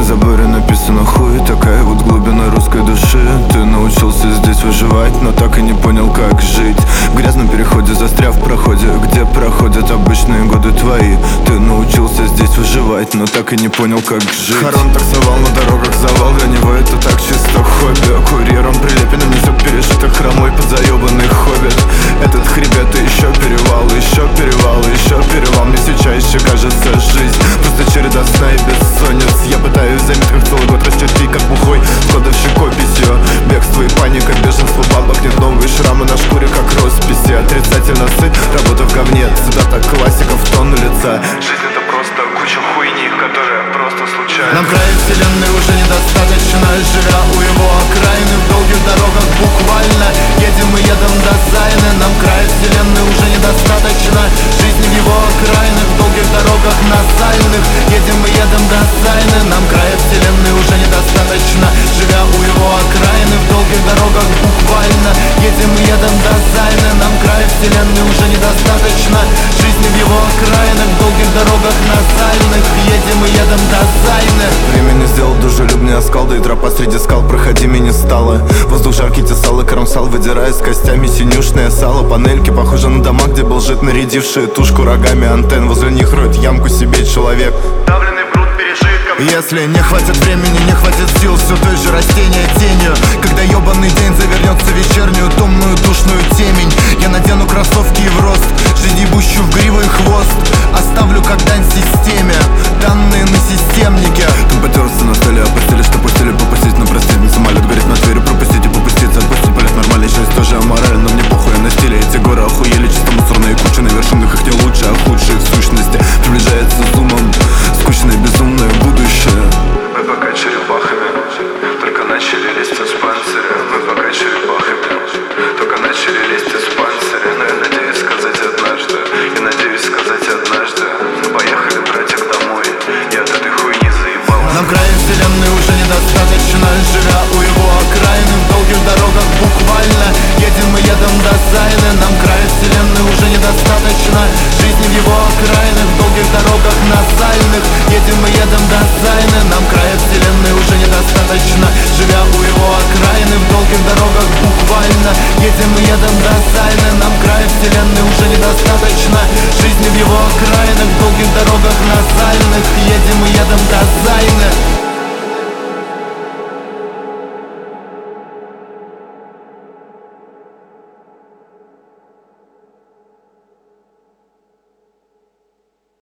заборе написано хуй. Такая вот глубина русской души. Ты научился здесь выживать, но так и не понял, как жить. В грязном переходе, застряв в проходе, где проходят обычные годы твои. Ты научился здесь выживать, но так и не понял, как жить. Харон таксовал на дорогах завал. Для него это так чисто хобби. Курьером Прилепина несет пережиток хромой подзаебанный хоббит. Этот хребет и еще перевал, еще перевал, еще перевал. Мне все чаще кажется жизнь просто череда сна и бессонниц. Я пытаюсь в заметках целый год расчертить, как бухой складовщик описью. Бегство и паника, бешенство бабок. Нет, новые шрамы на шкуре, как росписи. Отрицательно сыть, работа в говне. Цитата классиков в тон лица. Жизнь это просто куча хуйни, которая просто случайна. Нам края вселенной уже недостаточно. Живя у его окраины в долгих дорогах буквально едем и едем до Зайны. Нам края вселенной уже недостаточно. Жизни в его окраинах в долгих дорогах насальных едем и едем до Зайны. Нам края вселенной уже недостаточно. Живя у его окраины в долгих дорогах буквально едем и едем до Зайны. Нам края вселенной уже недостаточно. Жизни в его окраинах в долгих дорогах насальных едем и едем до Зайны. Время не сделал дружелюбный оскал, да и тропа среди скал проходимей не стала. Воздух жаркий тесал и кромсал, выдирая с костями синюшное сало. Панельки похожи на дома, где был жит нарядившие тушку рогами антенн. Возле них роет ямку себе человек. Давленный бруд пережитков. Если не хватит времени, не хватит сил, все той же растение тенью. Когда ебаный день завернется в вечернюю томную душную темень, я надену кроссовки и в рост, жизнь ебущую в гриву и хвост оставлю как дань системе, данные на системнике. Там потерся на столе, опустили, что пустили попустить. Но простить, не самолет горит на двери, пропустить и попуститься. Отпустить полет нормальный, часть тоже аморально. Мне похуй, я на стиле, эти горы охуели. Чисто мусорные кучи, на вершинах их не лучше, а худшие в сущности приближается зумом скучное безумное будущее. Мы пока черепахами, только начали лезть из панциря. Мы пока черепахами, только начали лезть из панциря. Но я надеюсь сказать однажды, я надеюсь сказать однажды: поехали, братик, домой, я от этой хуйни заебал. Нам края вселенной уже недостаточно. Живя у его окраины в долгих дорогах буквально едем и едем до Зайны. Нам края вселенной уже недостаточно. Жизни в его окраинах в долгих дорогах насальных едем и едем до Зайны.